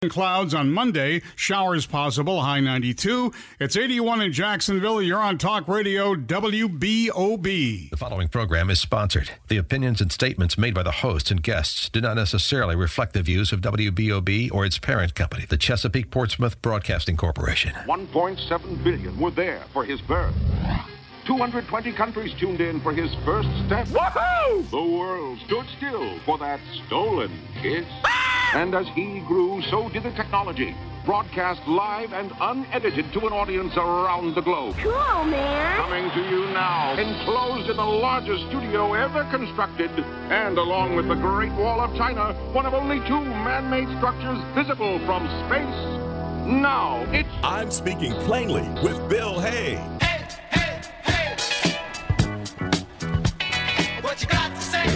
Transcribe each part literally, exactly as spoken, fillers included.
Clouds on Monday, showers possible, high ninety-two. It's eighty-one in Jacksonville. You're on Talk Radio W B O B. The following program is sponsored. The opinions and statements made by the hosts and guests do not necessarily reflect the views of W B O B or its parent company, the Chesapeake Portsmouth Broadcasting Corporation. one point seven billion were there for his birth. two hundred twenty countries tuned in for his first step. Woohoo! The world stood still for that stolen kiss. And as he grew, so did the technology. Broadcast live and unedited to an audience around the globe. Cool, man. Coming to you now, enclosed in the largest studio ever constructed, and along with the Great Wall of China, one of only two man-made structures visible from space. Now, it's... I'm Speaking Plainly with Bill Hay. Hey, hey, hey! What you got to say?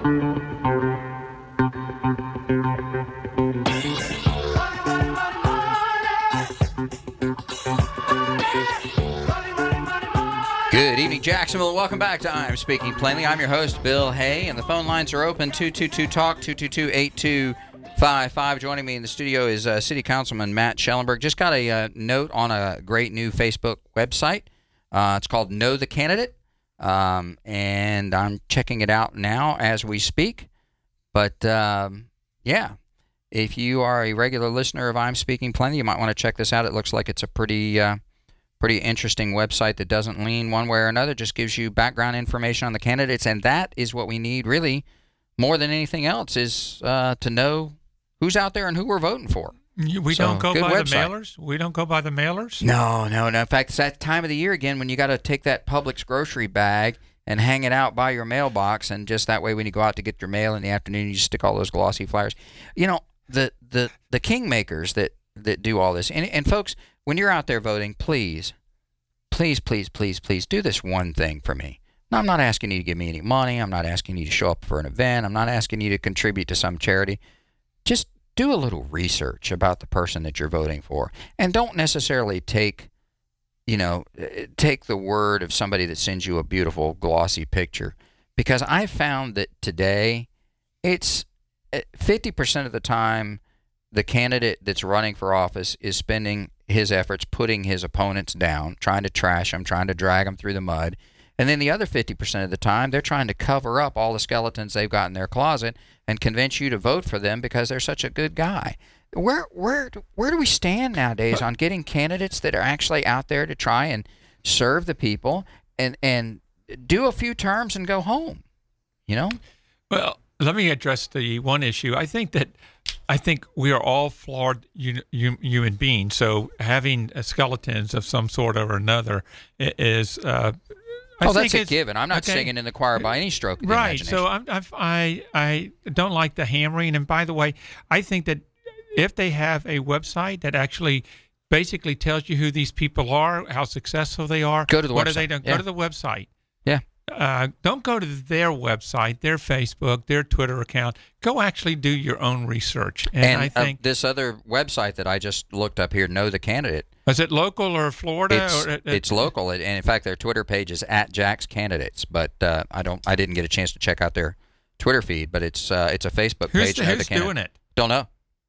Good evening, Jacksonville. Welcome back to I'm Speaking Plainly. I'm your host, Bill Hay, and the phone lines are open, two two two talk, two two two, eight two five five. Joining me in the studio is uh, City Councilman Matt Schellenberg. Just got a uh, note on a great new Facebook website. Uh, it's called Know the Candidate, um, and I'm checking it out now as we speak. But, um, yeah, if you are a regular listener of I'm Speaking Plainly, you might want to check this out. It looks like it's a pretty... Uh, Pretty interesting website that doesn't lean one way or another, just gives you background information on the candidates, and that is what we need really more than anything else is uh, to know who's out there and who we're voting for. We So, don't go good by website. the mailers? We don't go by the mailers? No, no, no. In fact, it's that time of the year again when you got to take that Publix grocery bag and hang it out by your mailbox, and just that way when you go out to get your mail in the afternoon, you just stick all those glossy flyers. You know, the the, the kingmakers that, that do all this, and, and folks, when you're out there voting, please, please, please, please, please do this one thing for me. Now, I'm not asking you to give me any money. I'm not asking you to show up for an event. I'm not asking you to contribute to some charity. Just do a little research about the person that you're voting for. And don't necessarily take, you know, take the word of somebody that sends you a beautiful, glossy picture. Because I found that today, it's fifty percent of the time, the candidate that's running for office is spending his efforts putting his opponents down, trying to trash them, trying to drag them through the mud. And then the other fifty percent of the time, they're trying to cover up all the skeletons they've got in their closet and convince you to vote for them because they're such a good guy. Where where where do we stand nowadays on getting candidates that are actually out there to try and serve the people and, and do a few terms and go home, you know? Well, let me address the one issue. I think that I think we are all flawed un, un, human beings. So having uh, skeletons of some sort or another is. Uh, I oh, think that's a given. I'm not okay. singing in the choir by any stroke of the right. imagination. So I'm, I've, I I don't like the hammering. And by the way, I think that if they have a website that actually basically tells you who these people are, how successful they are, go to the what website. are they doing? Yeah. Go to the website. Yeah. Uh, don't go to their website, their Facebook, their Twitter account. Go actually do your own research. And, And I think uh, this other website that I just looked up here, Know the Candidate. Is it local or Florida? It's, or, uh, it's local, and in fact, their Twitter page is at Jack's Candidates. But uh, I don't, I didn't get a chance to check out their Twitter feed. But it's uh, it's a Facebook who's page. the, Know who's the Candidate. doing it? Don't know.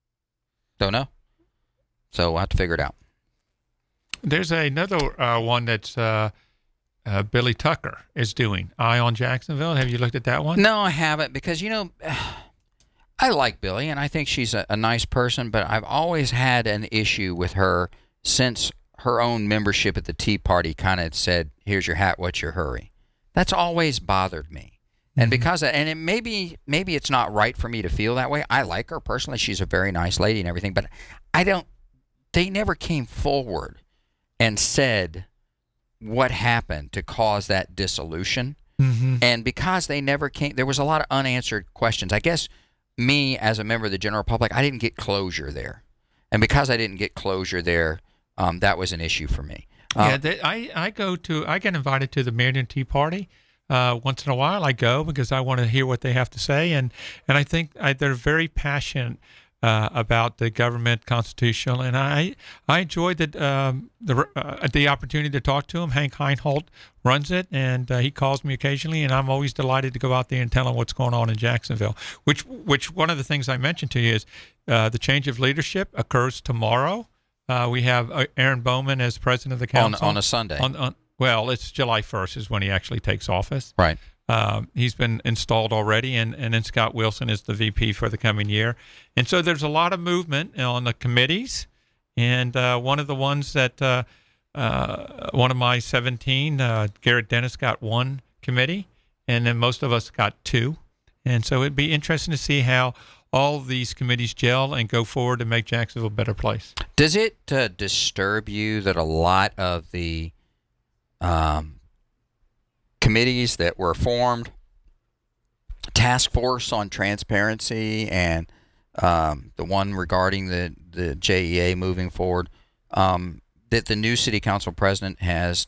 Don't know. So we'll have to figure it out. There's another uh, one that's uh, uh, Billy Tucker is doing. Eye on Jacksonville. Have you looked at that one? No, I haven't, because, you know, I like Billy, and I think she's a, a nice person, but I've always had an issue with her since her own membership at the Tea Party kind of said, here's your hat, what's your hurry? That's always bothered me. And because, and it maybe maybe it's not right for me to feel that way. I like her personally. She's a very nice lady and everything, but I don't, they never came forward and said what happened to cause that dissolution. Mm-hmm. And because they never came, there was a lot of unanswered questions. I guess me, as a member of the general public, I didn't get closure there. And because I didn't get closure there, um, that was an issue for me. Uh, yeah, they, I, I go to, I get invited to the Marion Tea Party. Uh, once in a while I go because I want to hear what they have to say. And, and I think I, they're very passionate uh, about the government constitutional, and I I enjoyed the um, the uh, the opportunity to talk to him. Hank Heinhold runs it, and uh, he calls me occasionally, and I'm always delighted to go out there and tell him what's going on in Jacksonville. Which which one of the things I mentioned to you is uh, the change of leadership occurs tomorrow. Uh, we have uh, Aaron Bowman as president of the council on, on a Sunday. On, on, well, it's July first is when he actually takes office. Right. Um, he's been installed already, and, and then Scott Wilson is the V P for the coming year. And so there's a lot of movement on the committees, and uh, one of the ones that uh, uh, one of my seventeen, uh, Garrett Dennis, got one committee, and then most of us got two. And so it'd be interesting to see how all of these committees gel and go forward to make Jacksonville a better place. Does it uh, disturb you that a lot of the um, committees that were formed, task force on transparency and um, the one regarding the, the J E A moving forward, um, that the new city council president has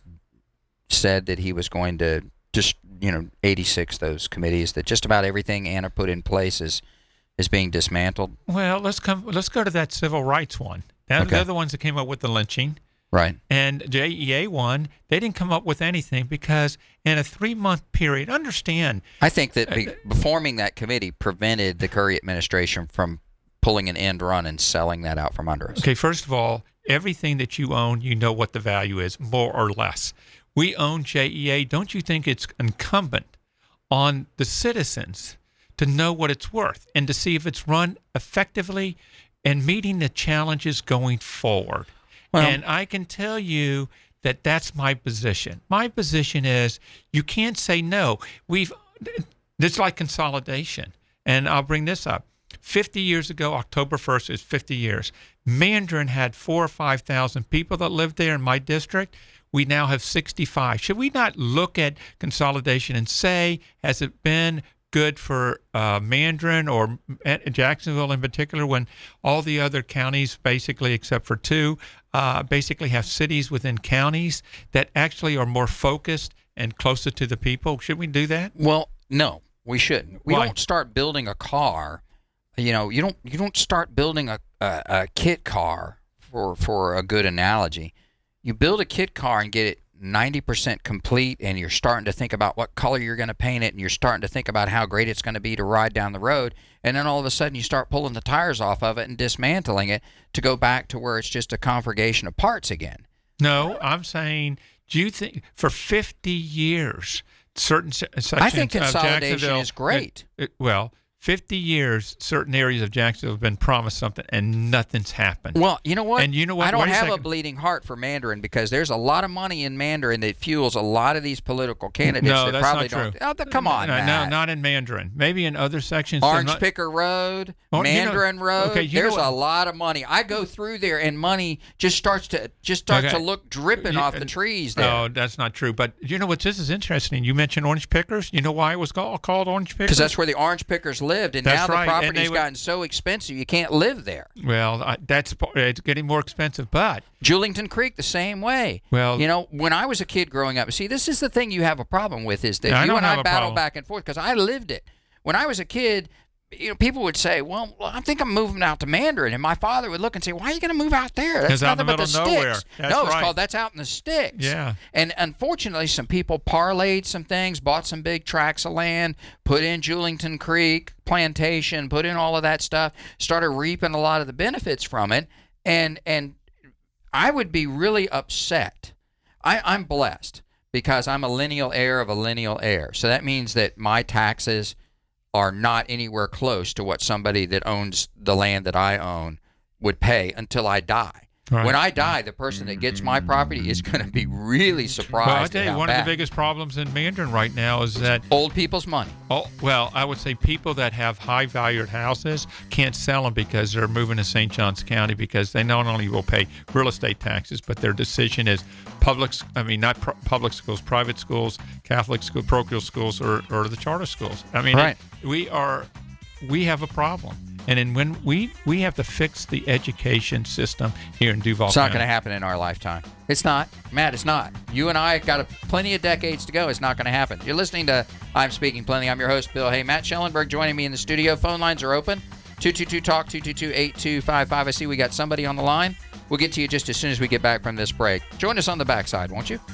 said that he was going to just, you know, eighty-six those committees, that just about everything Anna put in place is, is being dismantled? Well, let's come. Let's go to that civil rights one. Now, Okay. They're the ones that came up with the lynching. Right. And J E A one, they didn't come up with anything because in a three-month period, understand. I think that be, forming that committee prevented the Curry administration from pulling an end run and selling that out from under us. Okay, first of all, everything that you own, you know what the value is, more or less. We own J E A. Don't you think it's incumbent on the citizens to know what it's worth and to see if it's run effectively and meeting the challenges going forward? Well, and I can tell you that that's my position. My position is you can't say no. We've it's like consolidation. And I'll bring this up. fifty years ago, October first is fifty years. Mandarin had four or five thousand people that lived there in my district. We now have sixty-five. Should we not look at consolidation and say, has it been good for uh, Mandarin or Jacksonville in particular, when all the other counties, basically except for two, uh, basically have cities within counties that actually are more focused and closer to the people? Should we do that? Well, no, we shouldn't. We Why? don't start building a car. You know, you don't you don't start building a, a, a kit car, for for a good analogy. You build a kit car and get it ninety percent complete, and you're starting to think about what color you're going to paint it, and you're starting to think about how great it's going to be to ride down the road, and then all of a sudden you start pulling the tires off of it and dismantling it to go back to where it's just a conflagration of parts again. No, I'm saying, do you think for fifty years, certain se- sections I think of consolidation Jacksonville is great. It, it, well, fifty years, certain areas of Jacksonville have been promised something, and nothing's happened. Well, you know what? And you know what? I don't Wait a have a second. bleeding heart for Mandarin, because there's a lot of money in Mandarin that fuels a lot of these political candidates No, that that's probably not true. don't. Oh, th- come on, no, no, Matt. not in Mandarin. Maybe in other sections. Orange They're not- Picker Road, Oh, you know- Mandarin Road. okay, you know there's what- a lot of money. I go through there, and money just starts to just starts Okay. to look dripping You- off the trees there. No, that's not true. But you know what? This is interesting. You mentioned Orange Pickers. You know why it was called, called Orange Pickers? Because that's where the orange pickers lived, and That's now the right, and property's they would- gotten so expensive you can't live there. Well, I, that's it's getting more expensive, but Julington Creek the same way. Well- you know, when I was a kid growing up, see, this is the thing you have a problem with, is that Yeah, I you don't and have I a battle problem. back and forth, because I lived it. When I was a kid, you know, people would say, well, I think I'm moving out to Mandarin, and my father would look and say, why are you going to move out there? That's It's out in nothing the but the middle of nowhere. sticks. That's no, it's right. called That's Out in the Sticks. Yeah. And unfortunately, some people parlayed some things, bought some big tracts of land, put in Julington Creek plantation, put in all of that stuff, started reaping a lot of the benefits from it, and and I would be really upset. I, I'm blessed because I'm a lineal heir of a lineal heir. So that means that my taxes are not anywhere close to what somebody that owns the land that I own would pay until I die. Right. When I die, the person that gets my property is going to be really surprised. well, I at tell you, how one bad. of the biggest problems in Mandarin right now is that Old people's money. Oh, well, I would say people that have high valued houses can't sell them because they're moving to Saint Johns County, because they not only will pay real estate taxes, but their decision is public, I mean, not pro- public schools, private schools, Catholic school, parochial schools, or, or the charter schools. I mean, Right. it- we are, we have a problem. And then when we, we have to fix the education system here in Duval It's not County. going to happen in our lifetime. It's not. Matt, it's not. You and I got a, plenty of decades to go. It's not going to happen. You're listening to I'm Speaking Plenty. I'm your host, Bill Hay. Matt Schellenberg joining me in the studio. Phone lines are open. two two two talk, two two two, eight two five five. I see we got somebody on the line. We'll get to you just as soon as we get back from this break. Join us on the backside, won't you?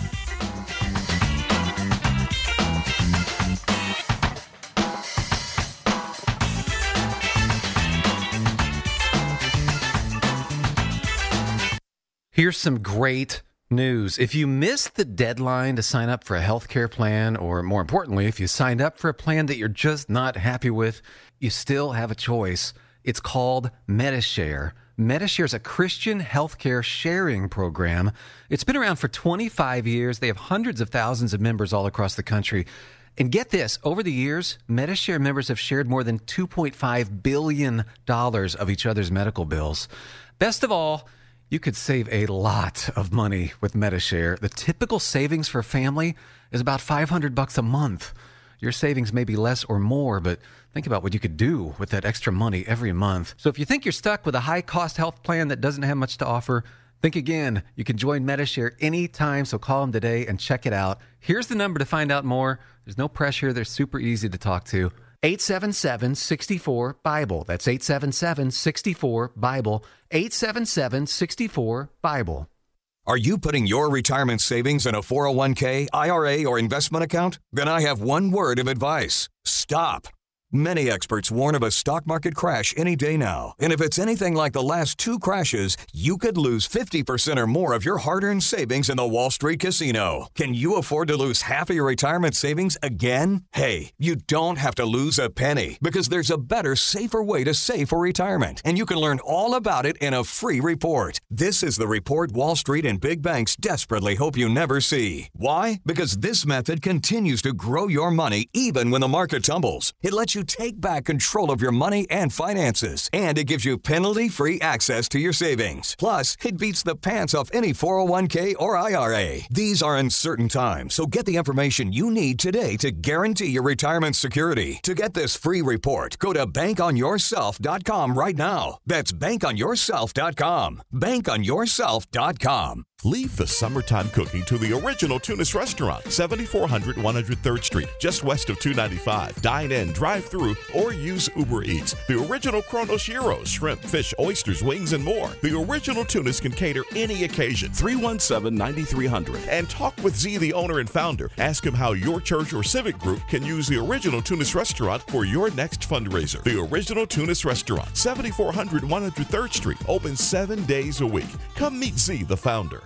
Here's some great news. If you missed the deadline to sign up for a healthcare plan, or more importantly, if you signed up for a plan that you're just not happy with, you still have a choice. It's called Medi-Share. Medi-Share is a Christian healthcare sharing program. It's been around for twenty-five years. They have hundreds of thousands of members all across the country. And get this, over the years, Medi-Share members have shared more than two point five billion dollars of each other's medical bills. Best of all, you could save a lot of money with Medi-Share. The typical savings for a family is about five hundred bucks a month. Your savings may be less or more, but think about what you could do with that extra money every month. So if you think you're stuck with a high-cost health plan that doesn't have much to offer, think again. You can join Medi-Share anytime, so call them today and check it out. Here's the number to find out more. There's no pressure. They're super easy to talk to. eight seven seven, six four, Bible. That's eight seven seven, six four, Bible. eight seven seven, six four, Bible. Are you putting your retirement savings in a four oh one k, I R A, or investment account? Then I have one word of advice. Stop. Many experts warn of a stock market crash any day now. And if it's anything like the last two crashes, you could lose fifty percent or more of your hard-earned savings in the Wall Street casino. Can you afford to lose half of your retirement savings again? Hey, you don't have to lose a penny, because there's a better, safer way to save for retirement. And you can learn all about it in a free report. This is the report Wall Street and big banks desperately hope you never see. Why? Because this method continues to grow your money even when the market tumbles. It lets you take back control of your money and finances, and it gives you penalty-free access to your savings. Plus, it beats the pants off any four oh one k or I R A. These are uncertain times, so get the information you need today to guarantee your retirement security. To get this free report, go to bank on yourself dot com right now. That's bank on yourself dot com. bank on yourself dot com. Leave the summertime cooking to the original Tunis Restaurant, seventy-four hundred one hundred third Street, just west of two ninety-five. Dine in, drive through, or use Uber Eats. The original Kronos Gyros, shrimp, fish, oysters, wings, and more. The original Tunis can cater any occasion. three one seven, nine three zero zero. And talk with Z, the owner and founder. Ask him how your church or civic group can use the original Tunis Restaurant for your next fundraiser. The original Tunis Restaurant, seventy-four hundred one hundred third Street, open seven days a week. Come meet Z, the founder.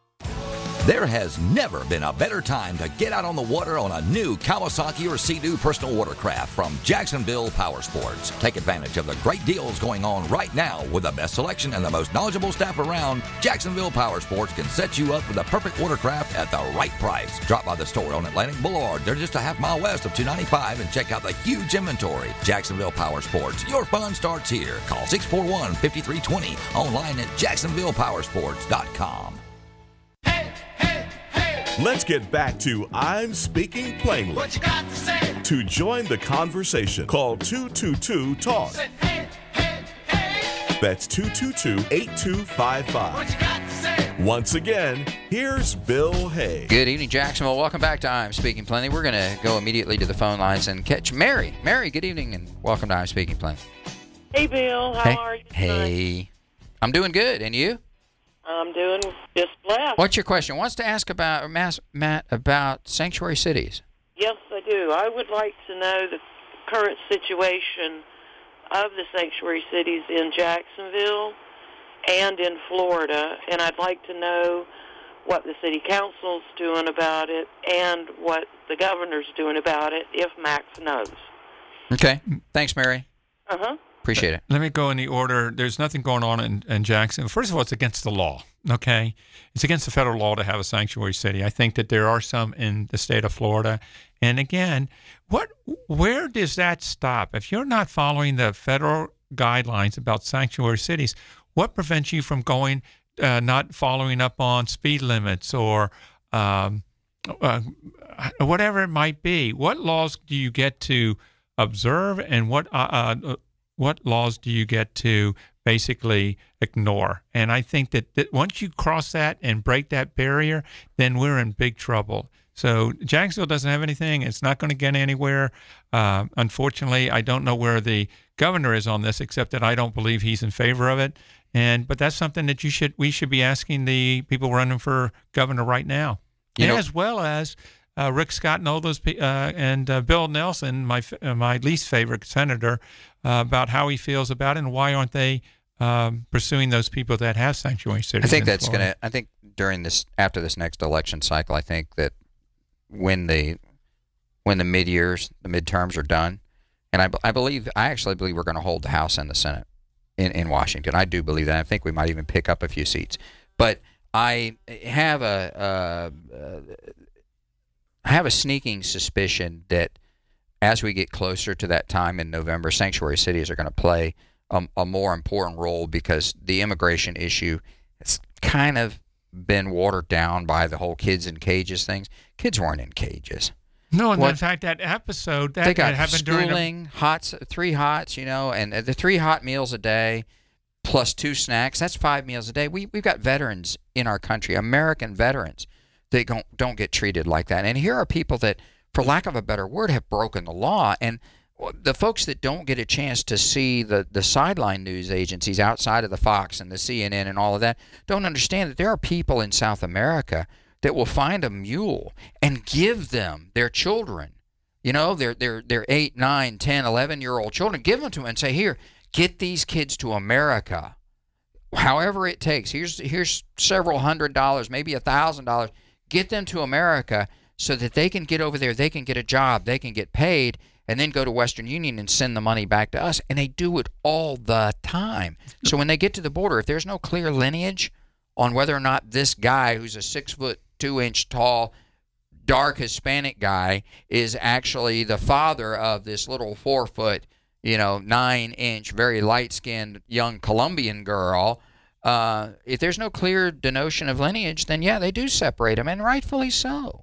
There has never been a better time to get out on the water on a new Kawasaki or Sea-Doo personal watercraft from Jacksonville Power Sports. Take advantage of the great deals going on right now with the best selection and the most knowledgeable staff around. Jacksonville Power Sports can set you up with the perfect watercraft at the right price. Drop by the store on Atlantic Boulevard. They're just a half mile west of two ninety-five and check out the huge inventory. Jacksonville Power Sports. Your fun starts here. Call six four one, five three two zero. Online at jacksonville power sports dot com. Let's get back to I'm Speaking Plainly. What you got to say? To join the conversation, call two two two, talk. Say, hey, hey, hey. That's two two two, eight two five five. What you got to say? Once again, here's Bill Hay. Good evening, Jacksonville. Welcome back to I'm Speaking Plainly. We're going to go immediately to the phone lines and catch Mary. Mary, good evening, and welcome to I'm Speaking Plainly. Hey, Bill. How hey. are you tonight? Hey. I'm doing good, and you? I'm doing just blessed. What's your question? Wants to ask about Matt about sanctuary cities. Yes, I do. I would like to know the current situation of the sanctuary cities in Jacksonville and in Florida, and I'd like to know what the city council's doing about it and what the governor's doing about it, if Max knows. Okay. Thanks, Mary. Uh-huh. Appreciate it. Let me go in the order. There's nothing going on in, in Jackson. First of all, it's against the law, okay? It's against the federal law to have a sanctuary city. I think that there are some in the state of Florida. And again, what, where does that stop? If you're not following the federal guidelines about sanctuary cities, what prevents you from going, uh, not following up on speed limits or um, uh, whatever it might be? What laws do you get to observe, and what uh, uh, what laws do you get to basically ignore? And I think that, that once you cross that and break that barrier, then we're in big trouble. So Jacksonville doesn't have anything. It's not going to get anywhere. Uh, unfortunately, I don't know where the governor is on this, except that I don't believe he's in favor of it. And but that's something that you should we should be asking the people running for governor right now, you know, as well as uh, Rick Scott and all those pe- uh, and uh, Bill Nelson, my uh, my least favorite senator, uh, about how he feels about it and why aren't they um, pursuing those people that have sanctuary cities. I think in that's Florida. going to. I think during this after this next election cycle, I think that when the when the mid years, the midterms are done, and I, I believe I actually believe we're going to hold the House and the Senate in, in Washington. I do believe that. I think we might even pick up a few seats. But I have a uh, I have a sneaking suspicion that as we get closer to that time in November, sanctuary cities are going to play a, a more important role because the immigration issue has kind of been watered down by the whole kids in cages things. Kids weren't in cages. No, and What- in fact, that episode that they got that happened during schooling, hots, three hots, you know, and the three hot meals a day plus two snacks. That's five meals a day. We we've got veterans in our country, American veterans, that don't don't get treated like that. And here are people that, for lack of a better word, have broken the law. And the folks that don't get a chance to see the, the sideline news agencies outside of the Fox and the C N N and all of that don't understand that there are people in South America that will find a mule and give them their children, you know, their their their eight, nine, ten, eleven-year-old children, give them to them and say, here, get these kids to America, however it takes. Here's here's several hundred dollars, maybe a thousand dollars. Get them to America so that they can get over there, they can get a job, they can get paid, and then go to Western Union and send the money back to us. And they do it all the time. So when they get to the border, if there's no clear lineage on whether or not this guy who's a six foot two inch tall, dark Hispanic guy is actually the father of this little four foot, you know, nine inch, very light skinned young Colombian girl, uh, if there's no clear denotion of lineage, then yeah, they do separate them, and rightfully so.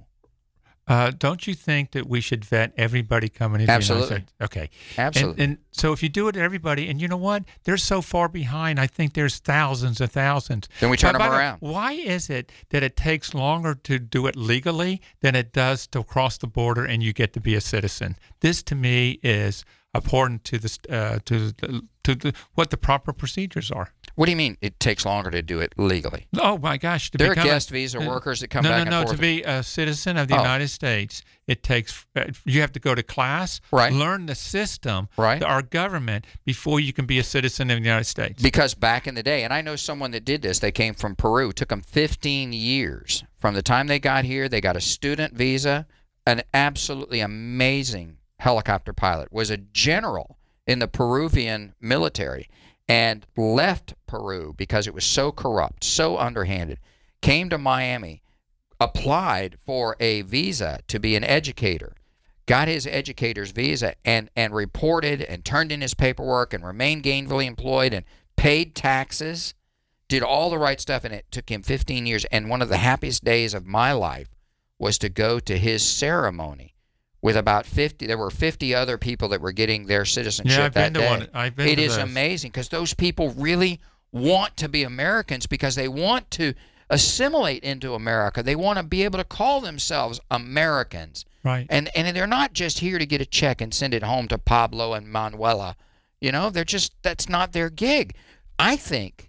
Uh, don't you think that we should vet everybody coming into Absolutely. the United States? Okay. Absolutely. And, and so if you do it to everybody, and you know what? They're so far behind. I think there's thousands and thousands. Then we turn By- them by the- around. Why is it that it takes longer to do it legally than it does to cross the border and you get to be a citizen? This, to me, is abhorrent to the uh, to the, to the, what the proper procedures are. What do you mean it takes longer to do it legally? Oh my gosh! To There are become guest a, visa uh, workers that come no, back no, no, and No, forth. to be a citizen of the Oh. United States, it takes uh, you have to go to class, Right. learn the system, Right. our government, before you can be a citizen of the United States. Because back in the day, and I know someone that did this, they came from Peru. It took them fifteen years. From the time they got here, they got a student visa. An absolutely amazing helicopter pilot, was a general in the Peruvian military, and left Peru because it was so corrupt, so underhanded, came to Miami, applied for a visa to be an educator, got his educator's visa, and, and reported and turned in his paperwork and remained gainfully employed and paid taxes, did all the right stuff, and it took him fifteen years. And one of the happiest days of my life was to go to his ceremony with about fifty. There were fifty other people that were getting their citizenship Yeah, I've that been to day. one. I've been It to is those. amazing because those people really want to be Americans because they want to assimilate into America. They want to be able to call themselves Americans. Right. And and they're not just here to get a check and send it home to Pablo and Manuela. You know, they're just, that's not their gig. I think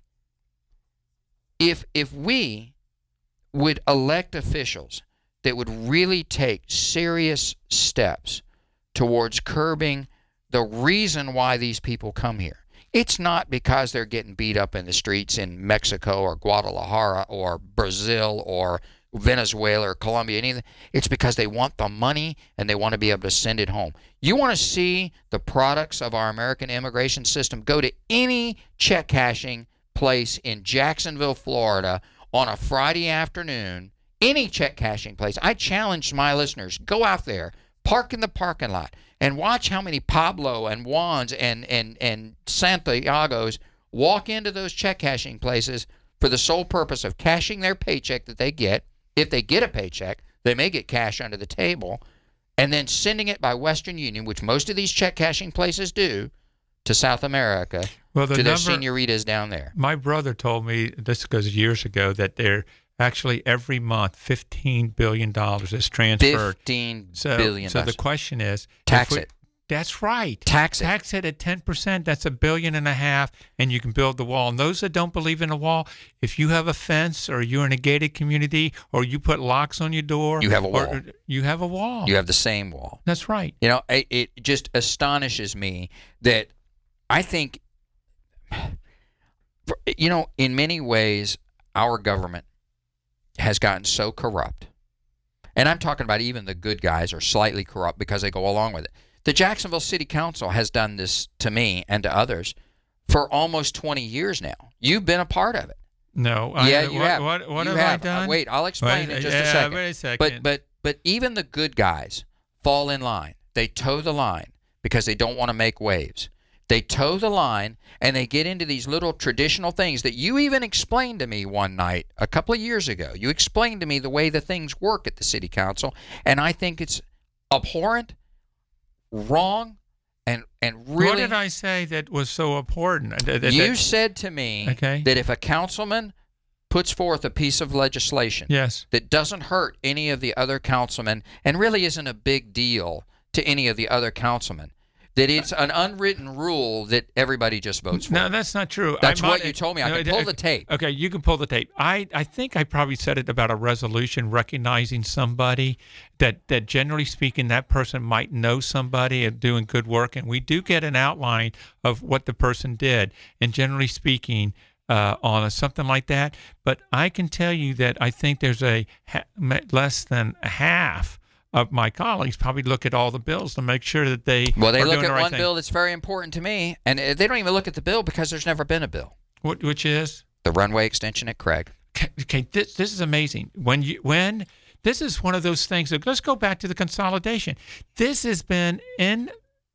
if if we would elect officials that would really take serious steps towards curbing the reason why these people come here. It's not because they're getting beat up in the streets in Mexico or Guadalajara or Brazil or Venezuela or Colombia, anything. It's because they want the money and they want to be able to send it home. You want to see the products of our American immigration system? Go to any check cashing place in Jacksonville, Florida on a Friday afternoon, any check cashing place. I challenge my listeners, go out there, park in the parking lot, and watch how many Pablo and Juans and, and, and Santiagos walk into those check cashing places for the sole purpose of cashing their paycheck that they get. If they get a paycheck, they may get cash under the table, and then sending it by Western Union, which most of these check cashing places do, to South America, Well, the to their number- senoritas down there. My brother told me, this goes years ago, that there Actually, every month, fifteen billion dollars is transferred. Fifteen so, billion. So the question is, tax we, it. That's right. Tax it. Tax it at ten percent. That's a billion and a half, and you can build the wall. And those that don't believe in a wall, if you have a fence or you're in a gated community or you put locks on your door, you have a wall. Or, you have a wall. You have the same wall. That's right. You know, it, it just astonishes me that I think, you know, in many ways, our government has gotten so corrupt. And I'm talking about even the good guys are slightly corrupt because they go along with it. The Jacksonville City Council has done this to me and to others for almost twenty years now. You've been a part of it. No. Yeah, I, you what, have. What, what you have, have I done? Uh, wait, I'll explain wait, in just yeah, a second. Wait a second. But, but, but even the good guys fall in line. They toe the line because they don't want to make waves. They toe the line, and they get into these little traditional things that you even explained to me one night a couple of years ago. You explained to me the way the things work at the city council, and I think it's abhorrent, wrong, and and really. What did I say that was so important? That, that, you that, said to me okay. that if a councilman puts forth a piece of legislation yes. that doesn't hurt any of the other councilmen and really isn't a big deal to any of the other councilmen, that it's an unwritten rule that everybody just votes for. No, that's not true. That's I what might, you told me. I no, can pull okay, the tape. Okay, you can pull the tape. I, I think I probably said it about a resolution recognizing somebody that, that generally speaking, that person might know somebody and doing good work. And we do get an outline of what the person did. And generally speaking, uh, on a, something like that. But I can tell you that I think there's a ha- less than half of my colleagues probably look at all the bills to make sure that they well they are look doing at the right one thing. bill that's very important to me, and they don't even look at the bill because there's never been a bill. What, which is the runway extension at Craig. Okay, okay this this is amazing. When you when this is one of those things. That, let's go back to the consolidation. This has been in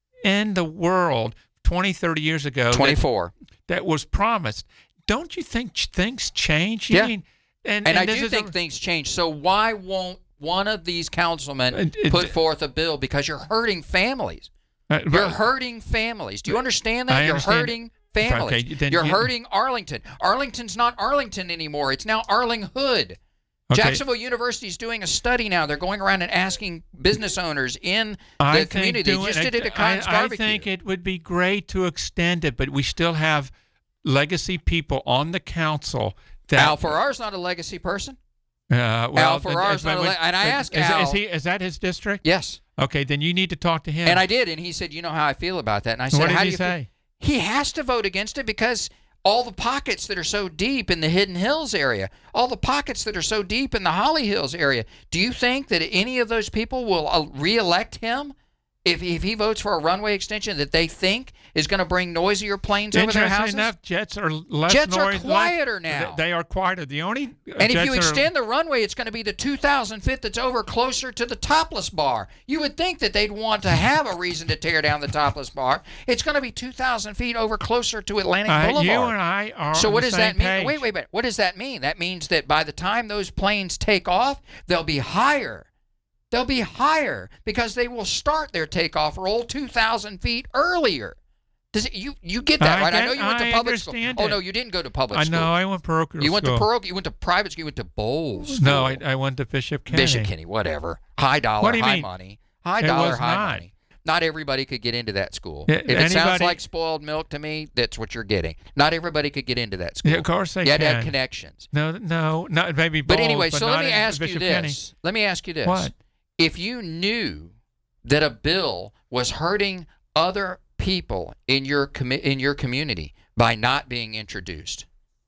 in the world twenty, thirty years ago. twenty-four That, that was promised. Don't you think ch- things change? Yeah. I mean, and, and, and I do think a, things change. So why won't one of these councilmen it, it, put forth a bill? Because you're hurting families. Uh, you're hurting families. Do you understand that? I you're understand. hurting families. Okay, then you're you, hurting Arlington. Arlington's not Arlington anymore. It's now Arlinghood. Okay. Jacksonville University is doing a study now. They're going around and asking business owners in the I community. Doing, they just did it at Cotton's I, Barbecue. I think it would be great to extend it, but we still have legacy people on the council. That, Al Farrar's not a legacy person. Uh, well, Al Farrar's not a le- and I asked is, Al. Is, he, is that his district? Yes. Okay, then you need to talk to him. And I did, and he said, "You know how I feel about that." And I said, what did "How he do you say?" Feel? He has to vote against it because all the pockets that are so deep in the Hidden Hills area, all the pockets that are so deep in the Holly Hills area. Do you think that any of those people will uh, reelect him if if he votes for a runway extension that they think is going to bring noisier planes over their houses? Interesting enough, jets are less Jets are noise, quieter less, now. They are quieter. The only and if jets you are, extend the runway, it's going to be the two thousand feet that's over closer to the topless bar. You would think that they'd want to have a reason to tear down the topless bar. It's going to be two thousand feet over closer to Atlantic uh, Boulevard. You and I are so on what the does same that mean? page. Wait, wait, wait. What does that mean? That means that by the time those planes take off, they'll be higher. They'll be higher because they will start their takeoff roll two thousand feet earlier. Does it, you you get that I right? get, I know you went to I public school. understand Oh it. no, you didn't go to public I school. know. I went parochial You went school. to parochial. You went to private school. You went to Bowles. No, I, I went to Bishop Kenny. Bishop Kenny, whatever. High dollar, What do you high mean? money. High It dollar, was high not. money. Not everybody could get into that school. Yeah, if it sounds anybody- like spoiled milk to me, that's what you're getting. Not everybody could get into that school. Yeah, of course they You had to can. have connections. No, no, not maybe. But Bowles, anyway, but so not let me in ask you Bishop this. Kenny. Let me ask you this. What? If you knew that a bill was hurting other people in your commi- in your community by not being introduced,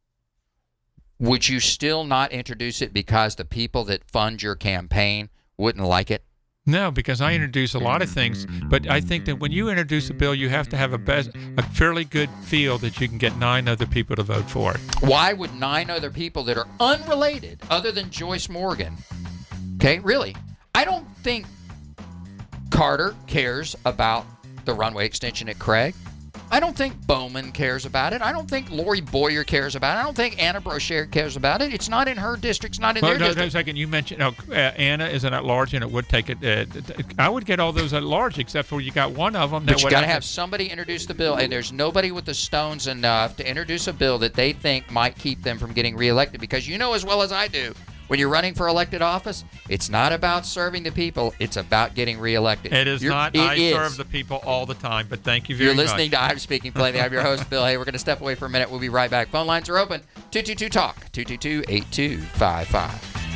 would you still not introduce it because the people that fund your campaign wouldn't like it? No, because I introduce a lot of things, but I think that when you introduce a bill, you have to have a best, a fairly good feel that you can get nine other people to vote for it. Why would nine other people that are unrelated, other than Joyce Morgan, okay, really, I don't think Carter cares about the runway extension at Craig. I don't think Bowman cares about it. I don't think Lori Boyer cares about it. I don't think Anna Brochere cares about it. It's not in her district. It's not in well, their no, district. No, second, you mentioned oh, uh, Anna is an at-large, and it would take it. Uh, I would get all those at-large, except for you got one of them. But that you would got to have have somebody introduce the bill, and there's nobody with the stones enough to introduce a bill that they think might keep them from getting reelected. Because you know as well as I do, when you're running for elected office, it's not about serving the people. It's about getting reelected. It is You're, not. It I is. serve the people all the time, but thank you very You're much. listening to I'm Speaking Plainly. I'm your host, Bill Hay. We're going to step away for a minute. We'll be right back. Phone lines are open. two two two talk, two two two, eight two five five.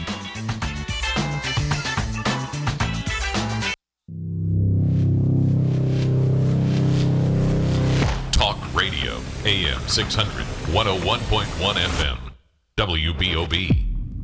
Talk Radio, A M six hundred, one oh one point one F M, W B O B.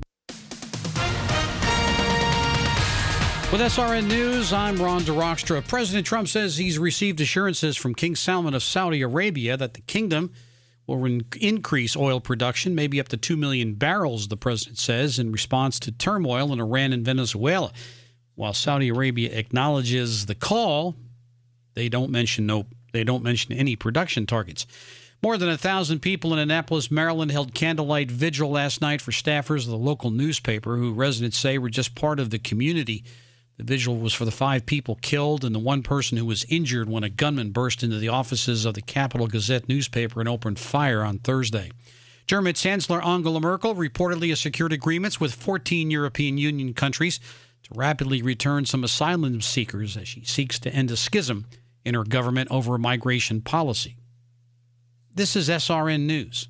With S R N News, I'm Ron DeRockstra. President Trump says he's received assurances from King Salman of Saudi Arabia that the kingdom will in- increase oil production, maybe up to two million barrels, the president says, in response to turmoil in Iran and Venezuela. While Saudi Arabia acknowledges the call, they don't mention no, they don't mention any production targets. More than a thousand people in Annapolis, Maryland, held candlelight vigil last night for staffers of the local newspaper, who residents say were just part of the community. The vigil was for the five people killed and the one person who was injured when a gunman burst into the offices of the Capital Gazette newspaper and opened fire on Thursday. German Chancellor Angela Merkel reportedly has secured agreements with fourteen European Union countries to rapidly return some asylum seekers as she seeks to end a schism in her government over migration policy. This is S R N News.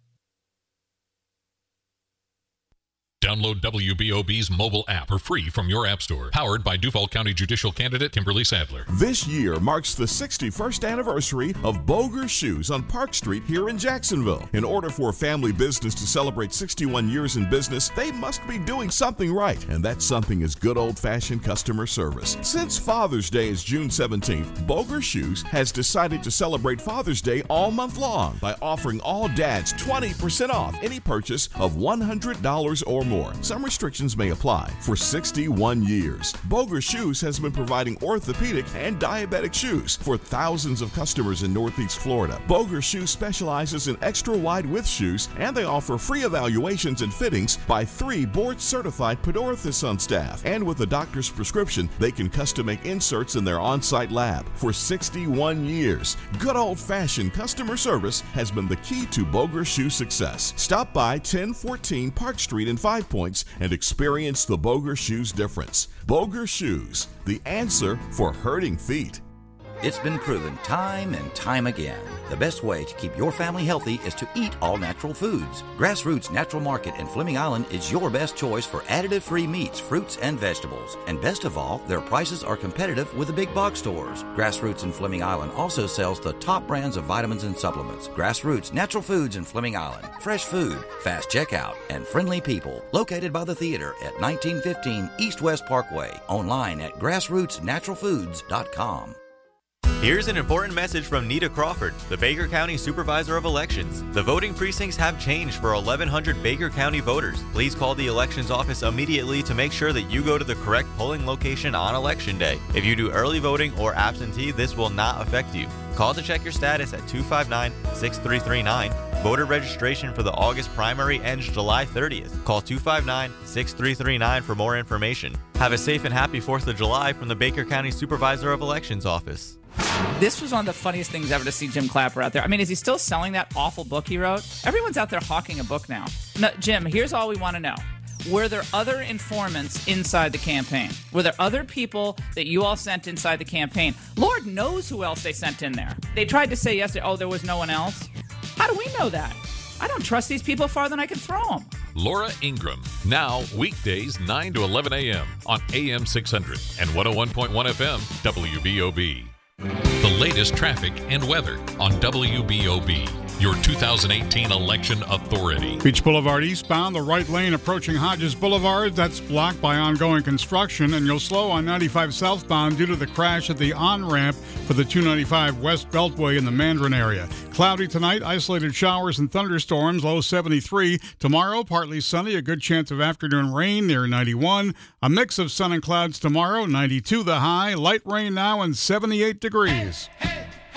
Download W B O B's mobile app for free from your app store. Powered by Duval County Judicial Candidate Kimberly Sadler. This year marks the sixty-first anniversary of Boger Shoes on Park Street here in Jacksonville. In order for a family business to celebrate sixty-one years in business, they must be doing something right, and that something is good old-fashioned customer service. Since Father's Day is June seventeenth, Boger Shoes has decided to celebrate Father's Day all month long by offering all dads twenty percent off any purchase of one hundred dollars or more. More. Some restrictions may apply. For sixty-one years, Boger Shoes has been providing orthopedic and diabetic shoes for thousands of customers in Northeast Florida. Boger Shoes specializes in extra wide width shoes, and they offer free evaluations and fittings by three board-certified podorthists on staff. And with a doctor's prescription, they can custom make inserts in their on-site lab. For sixty-one years, good old-fashioned customer service has been the key to Boger Shoe success. Stop by ten fourteen Park Street in Five Points and experience the Boger Shoes difference. Boger Shoes, the answer for hurting feet. It's been proven time and time again. The best way to keep your family healthy is to eat all natural foods. Grassroots Natural Market in Fleming Island is your best choice for additive-free meats, fruits, and vegetables. And best of all, their prices are competitive with the big box stores. Grassroots in Fleming Island also sells the top brands of vitamins and supplements. Grassroots Natural Foods in Fleming Island. Fresh food, fast checkout, and friendly people. Located by the theater at nineteen fifteen East West Parkway. Online at grassroots natural foods dot com. Here's an important message from Nita Crawford, the Baker County Supervisor of Elections. The voting precincts have changed for eleven hundred Baker County voters. Please call the elections office immediately to make sure that you go to the correct polling location on Election Day. If you do early voting or absentee, this will not affect you. Call to check your status at two five nine, six three three nine. Voter registration for the August primary ends July thirtieth. Call two five nine, six three three nine for more information. Have a safe and happy fourth of July from the Baker County Supervisor of Elections office. This was one of the funniest things ever to see Jim Clapper out there. I mean, is he still selling that awful book he wrote? Everyone's out there hawking a book now. No, Jim, here's all we want to know. Were there other informants inside the campaign? Were there other people that you all sent inside the campaign? Lord knows who else they sent in there. They tried to say yesterday, oh, there was no one else. How do we know that? I don't trust these people farther than I can throw them. Laura Ingram, now weekdays nine to eleven a.m. on A M six hundred and one oh one point one F M W B O B. The latest traffic and weather on W B O B, your two thousand eighteen election authority. Beach Boulevard eastbound, the right lane approaching Hodges Boulevard, that's blocked by ongoing construction, and you'll slow on ninety-five southbound due to the crash at the on-ramp for the two ninety-five West Beltway in the Mandarin area. Cloudy tonight, isolated showers and thunderstorms, low seventy-three. Tomorrow, partly sunny, a good chance of afternoon rain near ninety-one. A mix of sun and clouds tomorrow, ninety-two the high. Light rain now and seventy-eight degrees.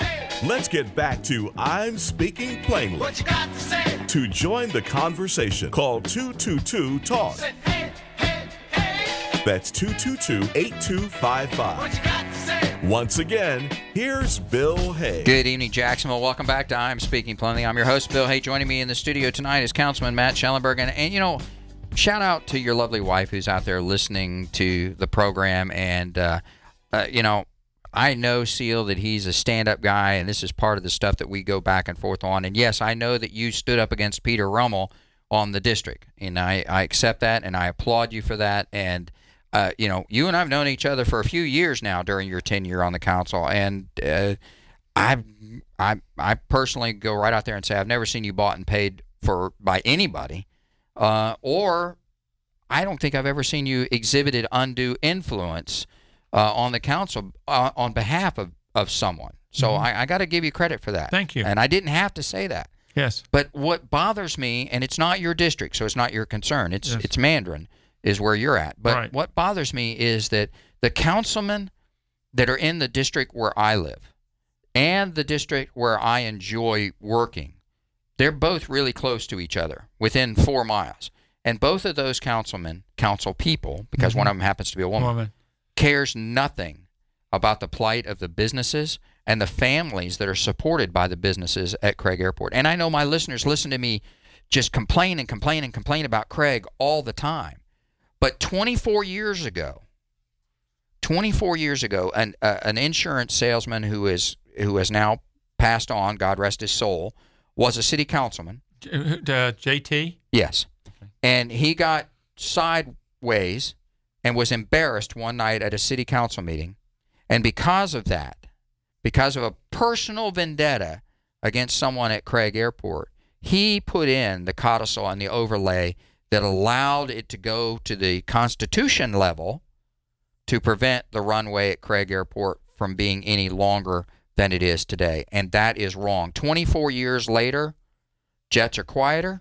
Let's get back to I'm Speaking Plainly. What you got to say? To join the conversation, call two two two, talk. Say, hey, hey, hey. That's two two two, eight two five five. What you got to say? Once again, here's Bill Hay. Good evening, Jacksonville. Welcome back to I'm Speaking Plainly. I'm your host, Bill Hay. Joining me in the studio tonight is Councilman Matt Schellenberg. And, and you know, shout out to your lovely wife who's out there listening to the program. And, uh, uh, you know, I know, Seal, that he's a stand-up guy, and this is part of the stuff that we go back and forth on. And, yes, I know that you stood up against Peter Rummel on the district, and I, I accept that, and I applaud you for that. And, uh, you know, you and I have known each other for a few years now during your tenure on the council, and uh, I, I, I personally go right out there and say I've never seen you bought and paid for by anybody, uh, or I don't think I've ever seen you exhibited undue influence Uh, on the council uh, on behalf of, of someone. So mm-hmm. I, I got to give you credit for that. Thank you. And I didn't have to say that. Yes. But what bothers me, and it's not your district, so it's not your concern. It's yes. it's Mandarin is where you're at. But right. what bothers me is that the councilmen that are in the district where I live and the district where I enjoy working, they're both really close to each other, within four miles. And both of those councilmen, council people, because mm-hmm. one of them happens to be a woman, woman. cares nothing about the plight of the businesses and the families that are supported by the businesses at Craig Airport. And I know my listeners listen to me just complain and complain and complain about Craig all the time. But twenty-four years ago, twenty-four years ago, an uh, an insurance salesman who is who has now passed on, God rest his soul, was a city councilman. Uh, J T? Yes. Okay. And he got sideways and was embarrassed one night at a city council meeting. And because of that, because of a personal vendetta against someone at Craig Airport, he put in the codicil and the overlay that allowed it to go to the Constitution level to prevent the runway at Craig Airport from being any longer than it is today. And that is wrong. twenty-four years later, jets are quieter,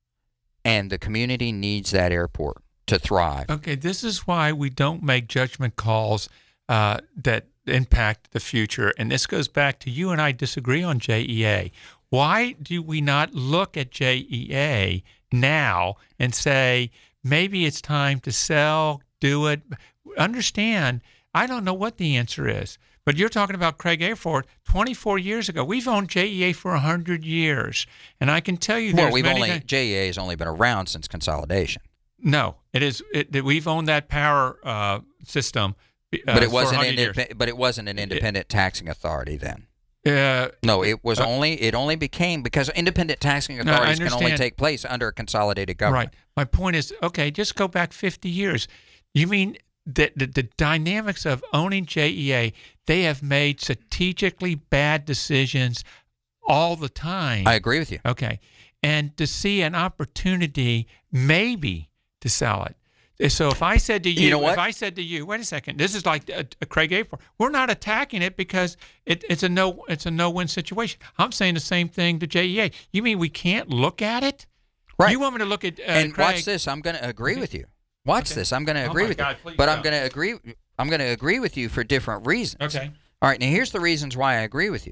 and the community needs that airport to thrive. Okay, this is why we don't make judgment calls uh, that impact the future. And this goes back to you and I disagree on J E A. Why do we not look at J E A now and say, maybe it's time to sell, do it? Understand, I don't know what the answer is. But you're talking about Craig Airport twenty-four years ago. We've owned J E A for one hundred years. And I can tell you there's well, we've many only, th- J E A has only been around since consolidation. No, it is. It, we've owned that power uh, system, uh, but it wasn't. for Indep- but it wasn't an independent it, taxing authority then. Uh, no, it was uh, only. It only became because independent taxing authorities can only take place under a consolidated government. Right. My point is, okay, just go back fifty years. You mean that the, the dynamics of owning J E A? They have made strategically bad decisions all the time. I agree with you. Okay, and to see an opportunity, maybe. To sell it. So if I said to you, you know what? if I said to you, wait a second, this is like a, a Craig Airport. We're not attacking it because it, it's a no, it's a no-win situation. I'm saying the same thing to J E A. You mean we can't look at it? Right. You want me to look at? Uh, and Craig? watch this. I'm going to agree with you. Watch okay. this. I'm going to oh agree my with God, you. please But don't. I'm going to agree. I'm going to agree with you for different reasons. Okay. All right. Now here's the reasons why I agree with you.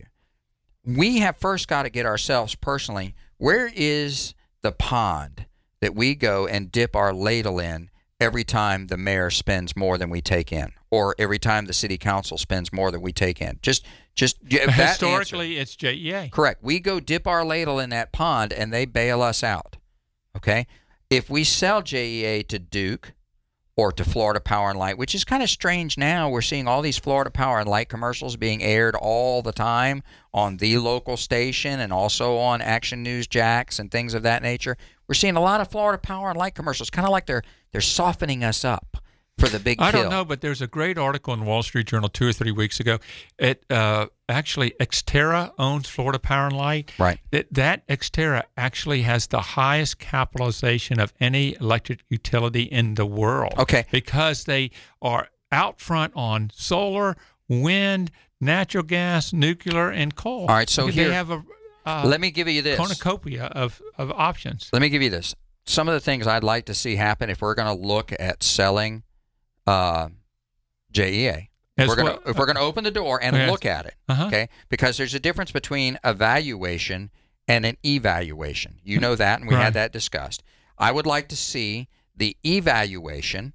We have first got to get ourselves personally. Where is the pond that we go and dip our ladle in every time the mayor spends more than we take in, or every time the city council spends more than we take in? Just, just that historically, answer. It's J E A. Correct. We go dip our ladle in that pond, and they bail us out. Okay. If we sell J E A to Duke or to Florida Power and Light, which is kind of strange now, we're seeing all these Florida Power and Light commercials being aired all the time on the local station and also on Action News Jax and things of that nature. We're seeing a lot of Florida Power and Light commercials, kind of like they're they're softening us up for the big I kill. don't know, but there's a great article in Wall Street Journal two or three weeks ago. It uh, actually, Xterra owns Florida Power and Light. Right. That, that Xterra actually has the highest capitalization of any electric utility in the world. Okay. Because they are out front on solar, wind, natural gas, nuclear, and coal. All right, so they here, have a uh, let me give you this cornucopia of, of options. Let me give you this. Some of the things I'd like to see happen if we're going to look at selling uh, J E A. As we're gonna, well- if we're going to open the door and Yes. look at it, Uh-huh. okay? Because there's a difference between evaluation and an evaluation. You know that, and we Right. had that discussed. I would like to see the evaluation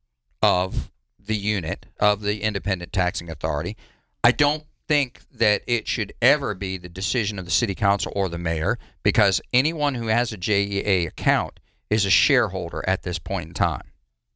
of the unit of the Independent Taxing Authority. I don't think that it should ever be the decision of the city council or the mayor, because anyone who has a J E A account is a shareholder at this point in time.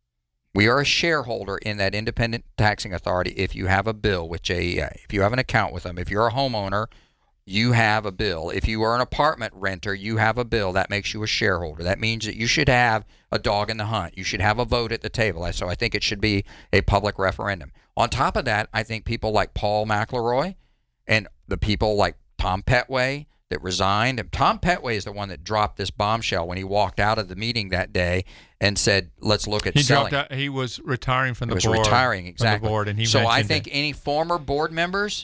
We are a shareholder in that Independent Taxing Authority if you have a bill with J E A. If you have an account with them, if you're a homeowner, you have a bill. If you are an apartment renter, you have a bill. That makes you a shareholder. That means that you should have a dog in the hunt. You should have a vote at the table. So I think it should be a public referendum. On top of that, I think people like Paul McElroy and the people like Tom Petway that resigned. And Tom Petway is the one that dropped this bombshell when he walked out of the meeting that day and said, let's look at He selling. dropped out, He was retiring from He the was board. retiring, from exactly. the board, and he so I mentioned think it. any former board members,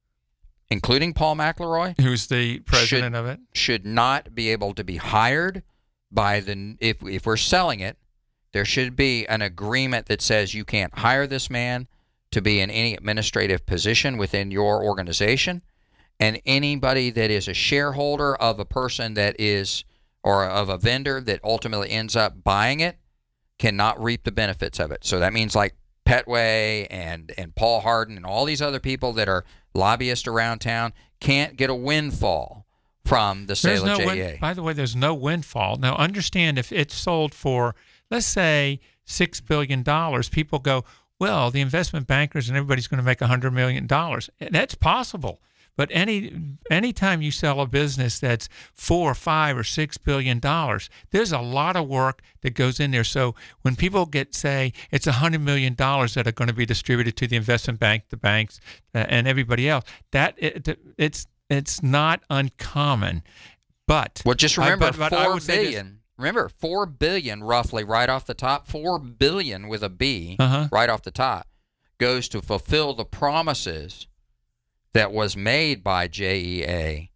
including Paul McElroy, who's the president should, of it, should not be able to be hired by the. If if we're selling it, there should be an agreement that says you can't hire this man to be in any administrative position within your organization, and anybody that is a shareholder of a person that is or of a vendor that ultimately ends up buying it cannot reap the benefits of it. So that means like Petway and and Paul Hardin and all these other people that are lobbyists around town can't get a windfall from the sale There's of no J E A. win- by the way, there's no windfall. Now, understand if it's sold for, let's say, six billion dollars, people go, well, the investment bankers and everybody's going to make one hundred million dollars. That's possible. But any anytime you sell a business that's four or five or six billion dollars, there's a lot of work that goes in there. So when people get say it's a hundred million dollars that are going to be distributed to the investment bank, the banks, uh, and everybody else, that it, it's it's not uncommon. But Well, just remember, I, but, but I four would say this- billion. Remember, four billion roughly right off the top. Four billion with a B Uh-huh. right off the top goes to fulfill the promises that was made by J E A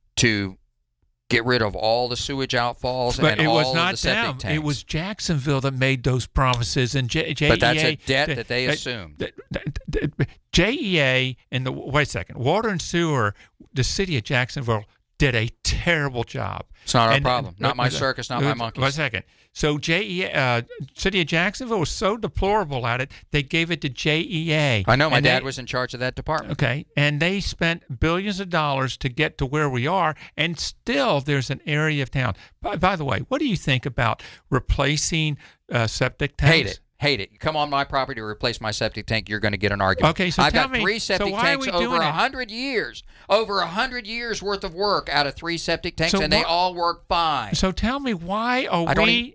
to get rid of all the sewage outfalls But and it all was of not the septic them. tanks. It was Jacksonville that made those promises, and J- J E A. But that's a debt that they assumed. that- that- that- J E A and the wait a second, water and sewer. The city of Jacksonville did a terrible job. It's not our And- problem. Not my uh, circus, not my monkeys. One second. So J E A, uh, city of Jacksonville was so deplorable at it, they gave it to J E A. I know my And dad they- was in charge of that department. Okay, and they spent billions of dollars to get to where we are, and still there's an area of town. By, by the way, what do you think about replacing uh, septic tanks? Hate it. Hate it. You come on my property to replace my septic tank, you're going to get an argument. Okay, so I've tell got me- three so septic why are tanks we over doing it? a hundred years, over a hundred years worth of work out of three septic tanks, So and they wha- all work fine. So tell me, why are I don't we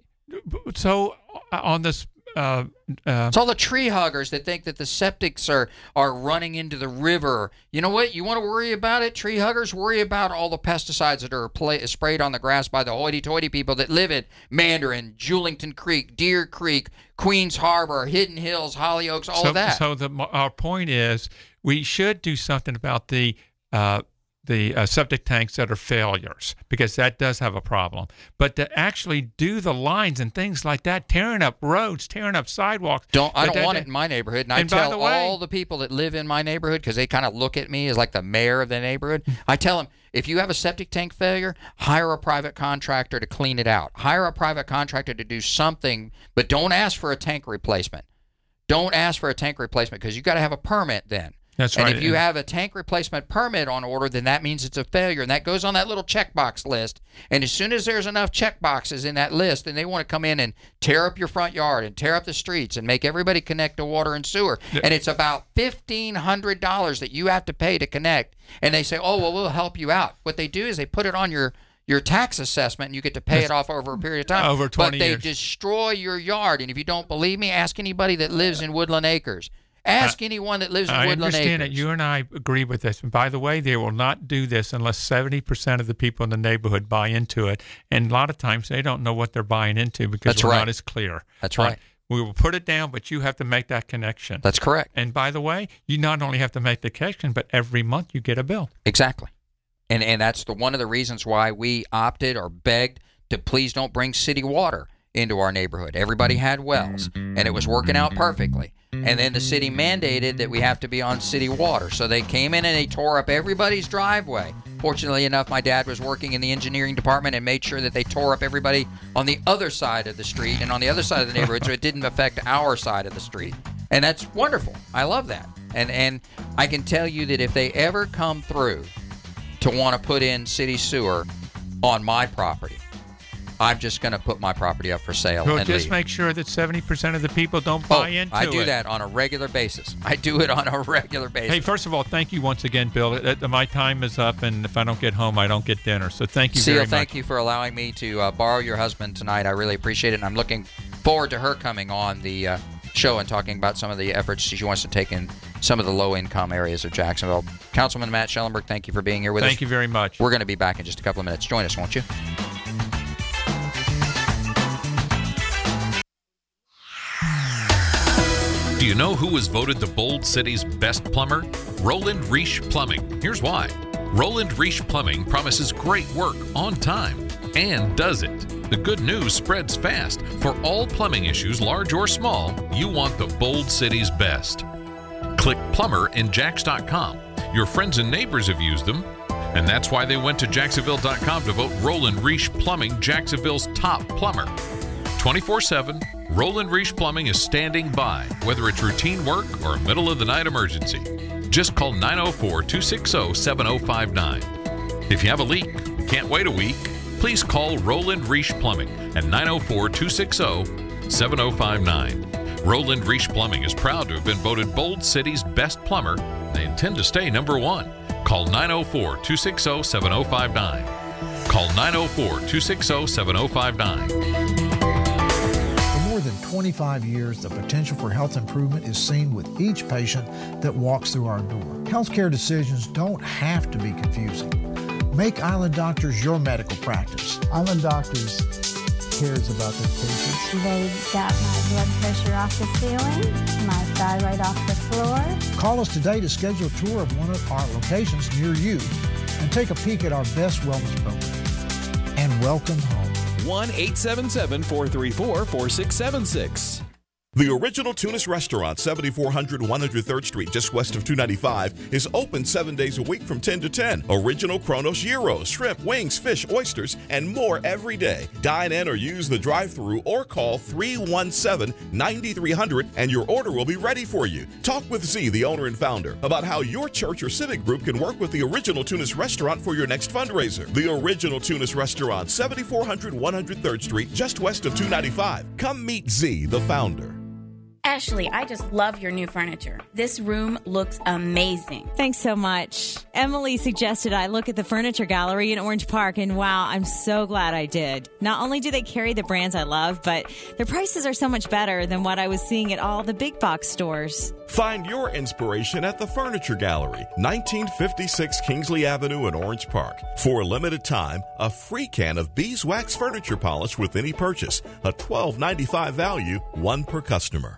so uh, on this? Uh, uh, It's all the tree huggers that think that the septics are, are running into the river. You know what? You want to worry about it? Tree huggers, worry about all the pesticides that are pla sprayed on the grass by the hoity-toity people that live in Mandarin, Julington Creek, Deer Creek, Queens Harbor, Hidden Hills, Hollyoaks, all so, of that. So the our point is, we should do something about the uh, the uh, septic tanks that are failures, because that does have a problem. But to actually do the lines and things like that, tearing up roads, tearing up sidewalks. Don't I that- don't that- want it in my neighborhood, and, I And by tell the way- all the people that live in my neighborhood, because they kind of look at me as like the mayor of the neighborhood. I tell them, if you have a septic tank failure, hire a private contractor to clean it out. Hire a private contractor to do something, but don't ask for a tank replacement. Don't ask for a tank replacement, because you got to have a permit then. That's and right. if you have a tank replacement permit on order, then that means it's a failure, and that goes on that little checkbox list. And as soon as there's enough checkboxes in that list, then they want to come in and tear up your front yard and tear up the streets and make everybody connect to water and sewer. And it's about fifteen hundred dollars that you have to pay to connect. And they say, oh, well, we'll help you out. What they do is they put it on your your tax assessment, and you get to pay it off over a period of time. Over twenty But they years. destroy your yard. And if you don't believe me, ask anybody that lives in Woodland Acres. Ask anyone that lives in I Woodland understand Acres. that you and I agree with this. And by the way, they will not do this unless seventy percent of the people in the neighborhood buy into it. And a lot of times they don't know what they're buying into because That's we're right. not as clear. That's But right. We will put it down, but you have to make that connection. That's correct. And by the way, you not only have to make the connection, but every month you get a bill. Exactly. And and that's the one of the reasons why we opted or begged to please don't bring city water into our neighborhood. Everybody had wells, and it was working out perfectly. And then the city mandated that we have to be on city water. So they came in and they tore up everybody's driveway. Fortunately enough, my dad was working in the engineering department and made sure that they tore up everybody on the other side of the street and on the other side of the neighborhood so it didn't affect our side of the street. And that's wonderful. I love that. And and I can tell you that if they ever come through to want to put in city sewer on my property, I'm just going to put my property up for sale Well, and just leave. make sure that seventy percent of the people don't buy oh, into I do it. that on a regular basis. I do it on a regular basis. Hey, first of all, thank you once again, Bill. Uh, My time is up, and if I don't get home, I don't get dinner. So thank you Seal, very much. thank you for allowing me to uh, borrow your husband tonight. I really appreciate it, and I'm looking forward to her coming on the uh, show and talking about some of the efforts she wants to take in some of the low-income areas of Jacksonville. Councilman Matt Schellenberg, thank you for being here with us. Thank you very much. We're going to be back in just a couple of minutes. Join us, won't you? Do you know who was voted the Bold City's best plumber? Roland Reich Plumbing. Here's why. Roland Reich Plumbing promises great work on time and does it. The good news spreads fast. For all plumbing issues, large or small, you want the Bold City's best. Click plumber in jax dot com. Your friends and neighbors have used them, and that's why they went to jacksonville dot com to vote Roland Reich Plumbing Jacksonville's top plumber. twenty-four seven, Roland Reich Plumbing is standing by, whether it's routine work or a middle-of-the-night emergency. Just call nine oh four, two six oh, seven oh five nine. If you have a leak, can't wait a week, please call Roland Reich Plumbing at nine oh four, two six oh, seven oh five nine. Roland Reich Plumbing is proud to have been voted Bold City's best plumber. They intend to stay number one. Call nine oh four, two six oh, seven oh five nine. Call nine oh four, two six oh, seven oh five nine. For more than twenty-five years, the potential for health improvement is seen with each patient that walks through our door. Healthcare decisions don't have to be confusing. Make Island Doctors your medical practice. Island Doctors cares about their patients. They got my blood pressure off the ceiling, my thyroid off the floor. Call us today to schedule a tour of one of our locations near you and take a peek at our best wellness program. And welcome home. one eight seven seven, four three four, four six seven six. The Original Tunis Restaurant, seventy-four hundred one hundred third Street, just west of two ninety-five, is open seven days a week from ten to ten. Original Kronos gyros, shrimp, wings, fish, oysters, and more every day. Dine in or use the drive-thru or call three one seven, nine three hundred and your order will be ready for you. Talk with Z, the owner and founder, about how your church or civic group can work with the Original Tunis Restaurant for your next fundraiser. The Original Tunis Restaurant, seventy-four hundred one hundred third Street, just west of two ninety-five. Come meet Z, the founder. Ashley, I just love your new furniture. This room looks amazing. Thanks so much. Emily suggested I look at the furniture gallery in Orange Park, and wow, I'm so glad I did. Not only do they carry the brands I love, but their prices are so much better than what I was seeing at all the big box stores. Find your inspiration at the Furniture Gallery, nineteen fifty-six Kingsley Avenue in Orange Park. For a limited time, a free can of beeswax furniture polish with any purchase. A twelve ninety-five value, one per customer.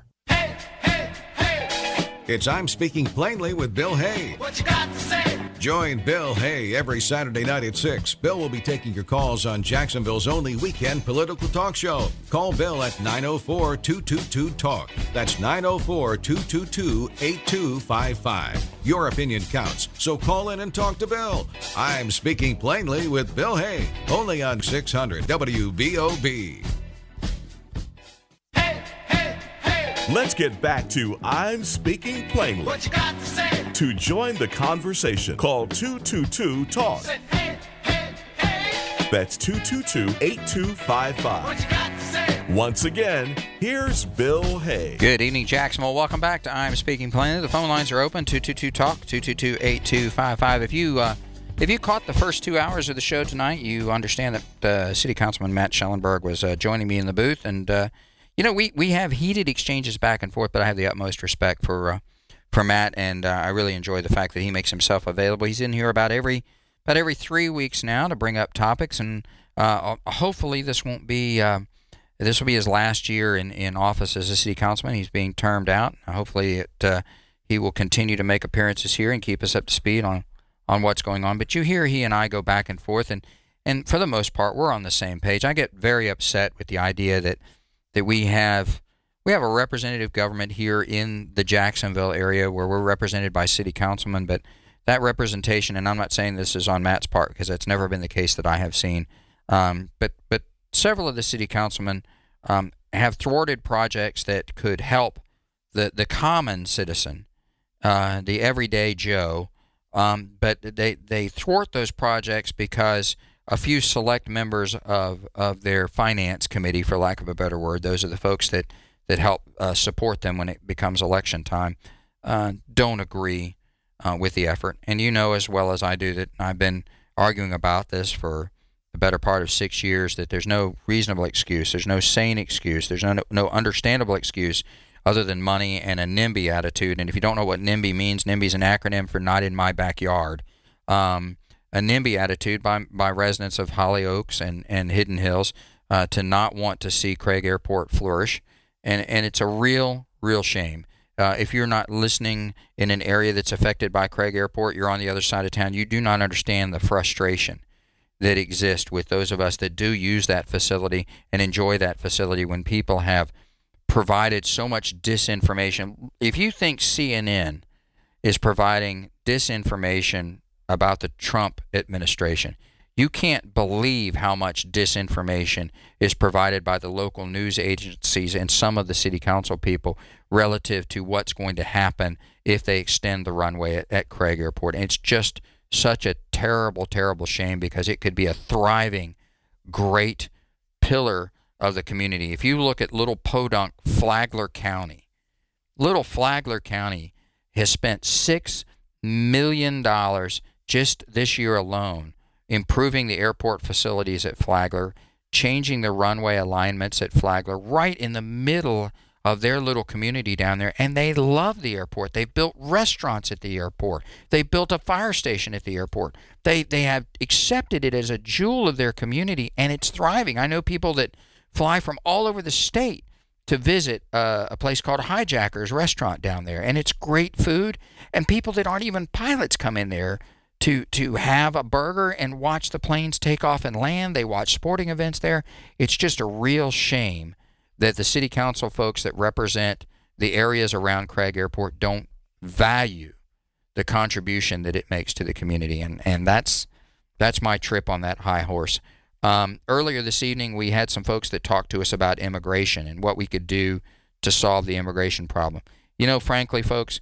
It's I'm Speaking Plainly with Bill Hay. What you got to say? Join Bill Hay every Saturday night at six. Bill will be taking your calls on Jacksonville's only weekend political talk show. Call Bill at nine oh four, two two two, talk. That's nine oh four, two two two, eight two five five. Your opinion counts, so call in and talk to Bill. I'm Speaking Plainly with Bill Hay, only on six hundred W B O B. Let's get back to I'm Speaking Plainly. What you got to say? To join the conversation, call two two two, talk. Say, hey, hey, hey. That's two two two, eight two five five. What you got to say? Once again, here's Bill Hay. Good evening, Jacksonville. Welcome back to I'm Speaking Plainly. The phone lines are open, two two two, talk, two two two, eight two five five. If you uh, if you caught the first two hours of the show tonight, you understand that uh, City Councilman Matt Schellenberg was uh, joining me in the booth, and uh, You know, we, we have heated exchanges back and forth, but I have the utmost respect for uh, for Matt, and uh, I really enjoy the fact that he makes himself available. He's in here about every about every three weeks now to bring up topics, and uh, hopefully this won't be uh, this will be his last year in, in office as a city councilman. He's being termed out. Hopefully, it uh, he will continue to make appearances here and keep us up to speed on, on what's going on. But you hear he and I go back and forth, and and for the most part, we're on the same page. I get very upset with the idea that. that we have we have a representative government here in the Jacksonville area where we're represented by city councilmen, but that representation, and I'm not saying this is on Matt's part because that's never been the case that I have seen, um, but but several of the city councilmen um, have thwarted projects that could help the, the common citizen, uh, the everyday Joe, um, but they, they thwart those projects because a few select members of, of their finance committee, for lack of a better word, those are the folks that, that help uh, support them when it becomes election time, uh, don't agree uh, with the effort. And you know as well as I do that I've been arguing about this for the better part of six years, that there's no reasonable excuse, there's no sane excuse, there's no, no understandable excuse other than money and a NIMBY attitude. And if you don't know what NIMBY means, NIMBY is an acronym for Not in My Backyard. Um, a NIMBY attitude by by residents of Hollyoaks and, and Hidden Hills uh, to not want to see Craig Airport flourish. And, and it's a real, real shame. Uh, if you're not listening in an area that's affected by Craig Airport, you're on the other side of town, you do not understand the frustration that exists with those of us that do use that facility and enjoy that facility when people have provided so much disinformation. If you think C N N is providing disinformation about the Trump administration, you can't believe how much disinformation is provided by the local news agencies and some of the city council people relative to what's going to happen if they extend the runway at, at Craig Airport. And it's just such a terrible, terrible shame because it could be a thriving, great pillar of the community. If you look at little podunk Flagler County, little Flagler County has spent six million dollars just this year alone improving the airport facilities at Flagler, changing the runway alignments at Flagler right in the middle of their little community down there, and they love the airport. They've built restaurants at the airport. They built a fire station at the airport. They they have accepted it as a jewel of their community, and it's thriving. I know people that fly from all over the state to visit uh, a place called Hijackers Restaurant down there, and it's great food, and people that aren't even pilots come in there to to have a burger and watch the planes take off and land. They watch sporting events there. It's just a real shame that the city council folks that represent the areas around Craig Airport don't value the contribution that it makes to the community. And, and that's that's my trip on that high horse. Um, earlier this evening, we had some folks that talked to us about immigration and what we could do to solve the immigration problem. You know, frankly, folks,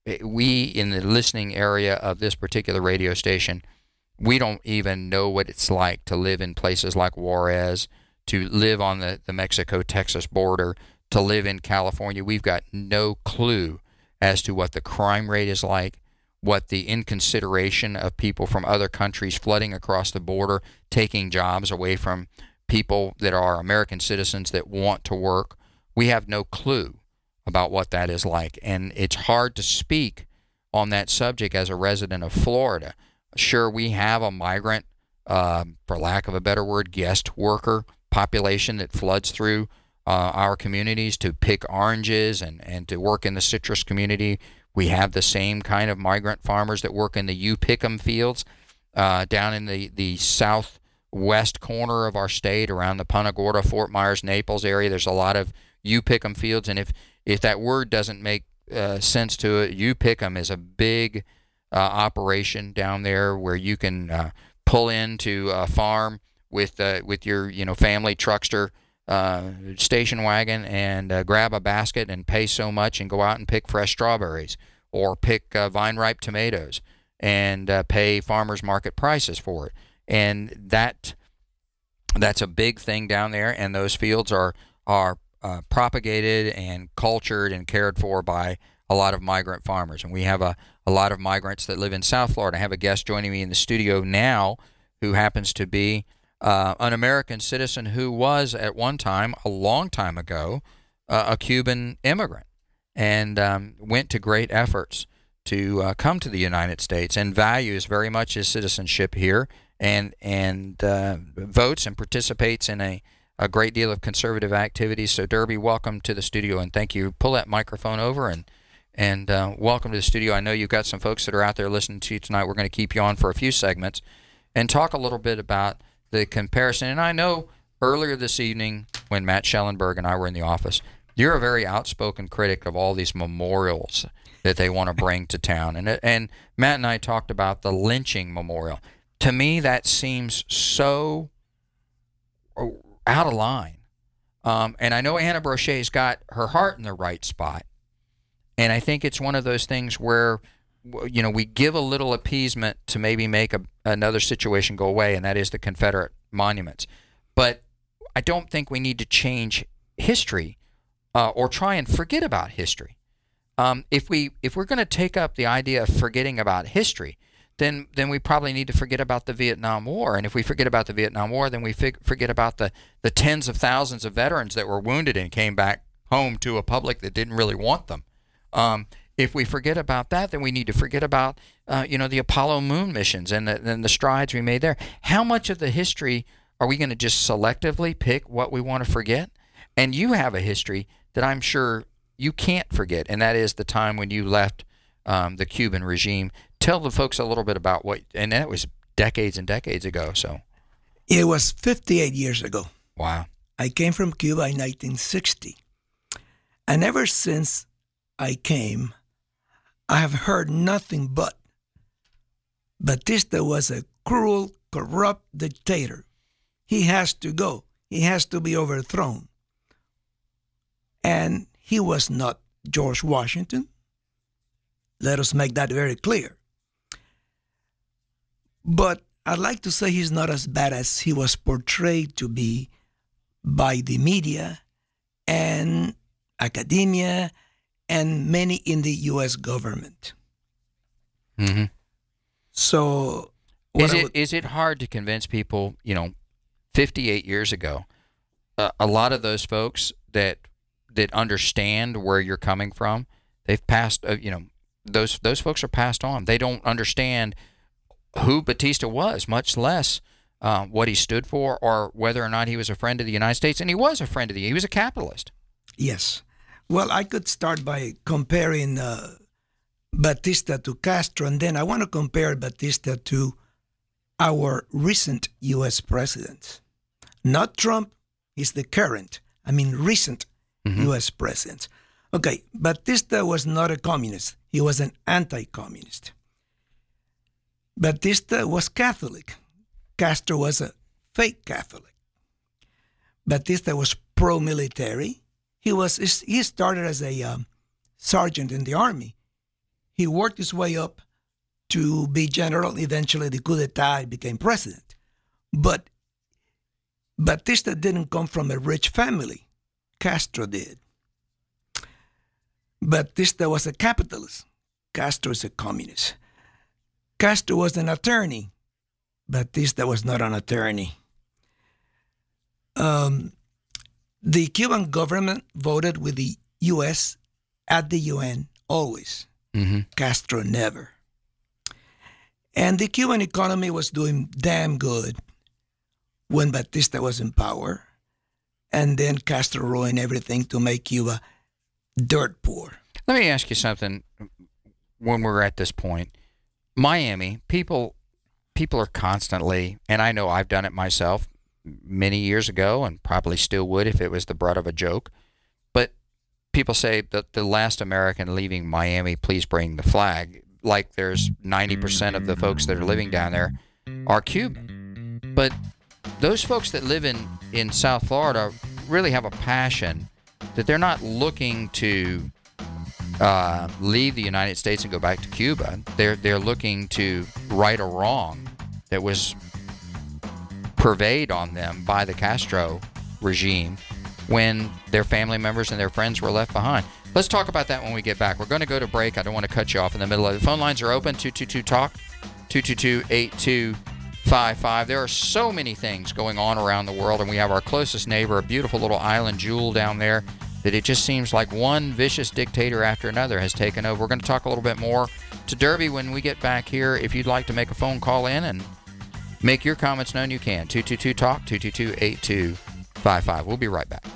we in the listening area of this particular radio station, we don't even know what it's like to live in places like Juarez, to live on the, the Mexico-Texas border, to live in California. We've got no clue as to what the crime rate is like, what the inconsideration of people from other countries flooding across the border, taking jobs away from people that are American citizens that want to work. We have no clue about what that is like, and it's hard to speak on that subject as a resident of Florida. Sure, we have a migrant, uh, for lack of a better word, guest worker population that floods through uh, our communities to pick oranges and, and to work in the citrus community. We have the same kind of migrant farmers that work in the you pick 'em fields uh, down in the, the southwest corner of our state around the Punta Gorda, Fort Myers, Naples area. There's a lot of you pick 'em fields, and if if that word doesn't make uh, sense to it, you pick 'em is a big uh, operation down there where you can uh, pull into a farm with uh, with your you know family truckster uh, station wagon and uh, grab a basket and pay so much and go out and pick fresh strawberries or pick uh, vine ripe tomatoes and uh, pay farmers market prices for it. And that that's a big thing down there, and those fields are are uh, propagated and cultured and cared for by a lot of migrant farmers. And we have a, a lot of migrants that live in South Florida. I have a guest joining me in the studio now who happens to be uh, an American citizen who was at one time, a long time ago, uh, a Cuban immigrant, and um, went to great efforts to uh, come to the United States and values very much his citizenship here, and and uh, votes and participates in a, a great deal of conservative activities. So, Derby, welcome to the studio, and thank you. Pull that microphone over, and and uh, welcome to the studio. I know you've got some folks that are out there listening to you tonight. We're going to keep you on for a few segments and talk a little bit about the comparison. And I know earlier this evening when Matt Schellenberg and I were in the office, You're a very outspoken critic of all these memorials that they want to bring to town. And and Matt and I talked about the lynching memorial. To me, that seems so out of line. Um, and I know Anna Brochet's got her heart in the right spot. And I think it's one of those things where, you know, we give a little appeasement to maybe make a, another situation go away, and that is the Confederate monuments. But I don't think we need to change history uh, or try and forget about history. Um, if we if we're going to take up the idea of forgetting about history, then then we probably need to forget about the Vietnam War. And if we forget about the Vietnam War, then we fig- forget about the, the tens of thousands of veterans that were wounded and came back home to a public that didn't really want them. Um, if we forget about that, then we need to forget about uh, you know the Apollo moon missions and the, and the strides we made there. How much of the history are we going to just selectively pick what we want to forget? And you have a history that I'm sure you can't forget, and that is the time when you left um, the Cuban regime. Tell the folks a little bit about what, and that was decades and decades ago. So it was fifty-eight years ago. Wow. I came from Cuba in nineteen sixty. And ever since I came, I have heard nothing but Batista was a cruel, corrupt dictator. He has to go. He has to be overthrown. And he was not George Washington. Let us make that very clear. But I'd like to say he's not as bad as he was portrayed to be by the media and academia and many in the U S government. Mm-hmm. So is it would, is it hard to convince people, you know, fifty-eight years ago, uh, a lot of those folks that that understand where you're coming from, they've passed, uh, you know, those those folks are passed on. They don't understand who Batista was, much less uh, what he stood for or whether or not he was a friend of the United States. And he was a friend of the, he was a capitalist. Yes. Well, I could start by comparing uh, Batista to Castro, and then I want to compare Batista to our recent U S presidents. Not Trump, he's the current, I mean recent mm-hmm. U S presidents. Okay, Batista was not a communist. He was an anti-communist. Batista was Catholic. Castro was a fake Catholic. Batista was pro-military. He was he started as a um, sergeant in the army. He worked his way up to be general. Eventually, the coup d'etat, he became president. But Batista didn't come from a rich family. Castro did. Batista was a capitalist. Castro is a communist. Castro was an attorney. Batista was not an attorney. Um, the Cuban government voted with the U S at the U N always. Mm-hmm. Castro never. And the Cuban economy was doing damn good when Batista was in power. And then Castro ruined everything to make Cuba dirt poor. Let me ask you something when we're at this point. Miami, people people are constantly, and I know I've done it myself many years ago and probably still would if it was the butt of a joke, but people say that the last American leaving Miami, please bring the flag, like there's ninety percent of the folks that are living down there are Cuban. But those folks that live in, in South Florida really have a passion that they're not looking to uh, leave the United States and go back to Cuba. They're they're looking to right a wrong that was purveyed on them by the Castro regime when their family members and their friends were left behind. Let's talk about that when we get back. We're going to go to break. I don't want to cut you off in the middle of it. The phone lines are open, two two two talk, two two two, eight two five five. There are so many things going on around the world, and we have our closest neighbor, a beautiful little island jewel down there, that it just seems like one vicious dictator after another has taken over. We're going to talk a little bit more to Derby when we get back here. If you'd like to make a phone call in and make your comments known, you can. two two two talk, two two two, eight two five five. We'll be right back.